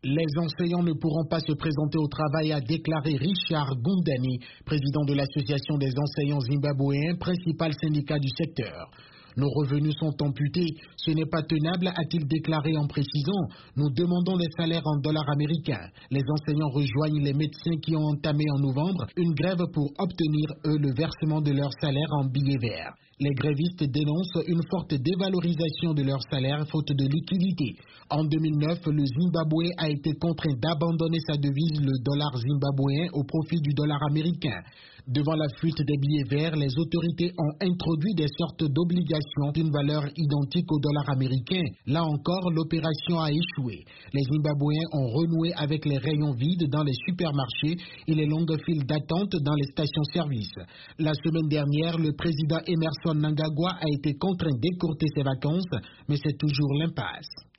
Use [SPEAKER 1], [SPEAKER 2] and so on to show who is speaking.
[SPEAKER 1] Les enseignants ne pourront pas se présenter au travail, a déclaré Richard Gundani, président de l'Association des enseignants zimbabwéens, principal syndicat du secteur. Nos revenus sont amputés, ce n'est pas tenable, a-t-il déclaré en précisant. Nous demandons des salaires en dollars américains. Les enseignants rejoignent les médecins qui ont entamé en novembre une grève pour obtenir, eux, le versement de leur salaire en billets verts. Les grévistes dénoncent une forte dévalorisation de leur salaire faute de liquidité. En 2009, le Zimbabwe a été contraint d'abandonner sa devise, le dollar zimbabwéen, au profit du dollar américain. Devant la fuite des billets verts, les autorités ont introduit des sortes d'obligations d'une valeur identique au dollar américain. Là encore, l'opération a échoué. Les Zimbabwéens ont renoué avec les rayons vides dans les supermarchés et les longues files d'attente dans les stations-service. La semaine dernière, le président Emmerson Mnangagwa a été contraint d'écourter ses vacances, mais c'est toujours l'impasse.